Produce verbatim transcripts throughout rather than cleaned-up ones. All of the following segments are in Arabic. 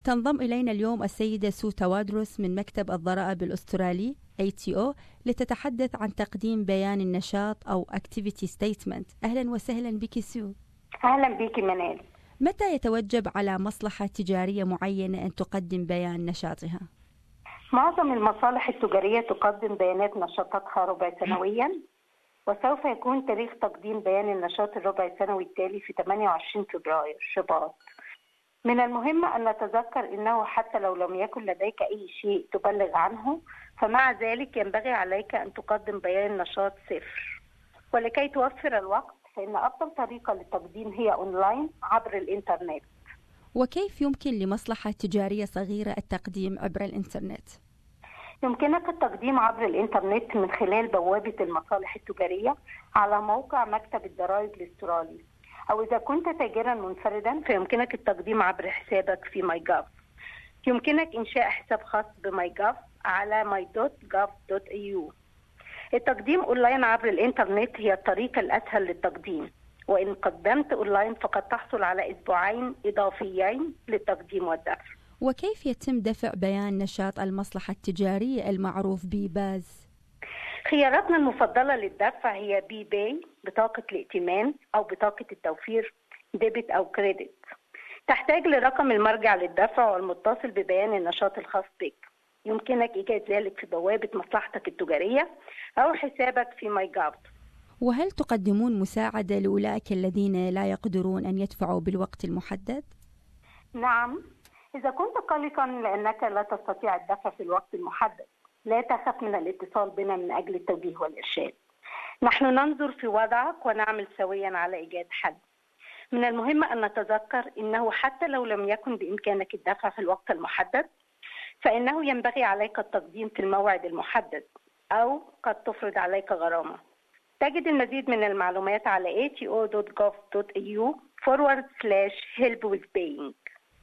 تنضم إلينا اليوم السيدة سو توادرس من مكتب الضرائب الأسترالي إيه تي أو لتتحدث عن تقديم بيان النشاط أو Activity Statement. أهلا وسهلا بك سو. أهلا بك منال. متى يتوجب على مصلحة تجارية معينة أن تقدم بيان نشاطها؟ معظم المصالح التجارية تقدم بيانات نشاطاتها ربع سنويا، وسوف يكون تاريخ تقديم بيان النشاط الربع سنوي التالي في ثمانية وعشرين فبراير شباط. من المهم أن نتذكر أنه حتى لو لم يكن لديك أي شيء تبلغ عنه، فمع ذلك ينبغي عليك أن تقدم بيان نشاط صفر. ولكي توفر الوقت فإن أفضل طريقة للتقديم هي أونلاين عبر الإنترنت. وكيف يمكن لمصلحة تجارية صغيرة التقديم عبر الإنترنت؟ يمكنك التقديم عبر الإنترنت من خلال بوابة المصالح التجارية على موقع مكتب الضرائب الأسترالي، أو إذا كنت تاجرا منفردا فيمكنك التقديم عبر حسابك في ماي جوف. يمكنك إنشاء حساب خاص بماي جوف على ماي دوت جوف دوت إي يو. التقديم أونلاين عبر الإنترنت هي الطريقة الأسهل للتقديم، وإن قدمت أونلاين فقد تحصل على أسبوعين إضافيين للتقديم والدفع. وكيف يتم دفع بيان نشاط المصلحة التجارية المعروف بباز؟ خياراتنا المفضلة للدفع هي بي باي، بطاقة الائتمان أو بطاقة التوفير ديبت أو كريدت. تحتاج لرقم المرجع للدفع والمتصل ببيان النشاط الخاص بك. يمكنك إيجاد ذلك في بوابة مصلحتك التجارية أو حسابك في ماي جوف. وهل تقدمون مساعدة لأولئك الذين لا يقدرون أن يدفعوا بالوقت المحدد؟ نعم، إذا كنت قلقا لأنك لا تستطيع الدفع في الوقت المحدد، لا تخف من الاتصال بنا من أجل التوجيه والإرشاد. نحن ننظر في وضعك ونعمل سويا على إيجاد حل. من المهم أن نتذكر أنه حتى لو لم يكن بإمكانك الدفع في الوقت المحدد، فإنه ينبغي عليك التقديم في الموعد المحدد، أو قد تفرض عليك غرامة. تجد المزيد من المعلومات على إيه تي أو دوت جوف دوت إي يو forward slash help with paying.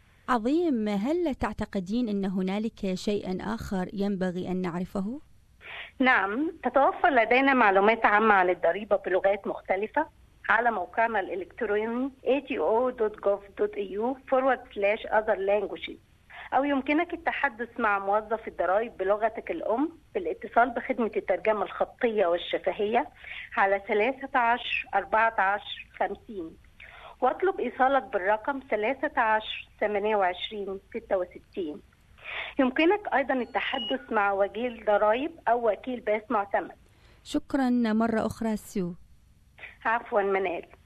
عظيم. هل تعتقدين أن هنالك شيء آخر ينبغي أن نعرفه؟ نعم، تتوفر لدينا معلومات عامة عن الضريبة بلغات مختلفة على موقعنا الإلكتروني إيه تي أو دوت جوف دوت إي يو forward slash other languages، أو يمكنك التحدث مع موظف الضرائب بلغتك الأم بالاتصال بخدمة الترجمة الخطية والشفهية على ثلاثة عشر أربعة عشر خمسين، واطلب إيصالك بالرقم ثلاثة عشر ثمانية وعشرين ستة وستين. يمكنك أيضا التحدث مع وكيل ضرائب أو وكيل باس معتمد. شكرا مرة أخرى سو. عفوا منال.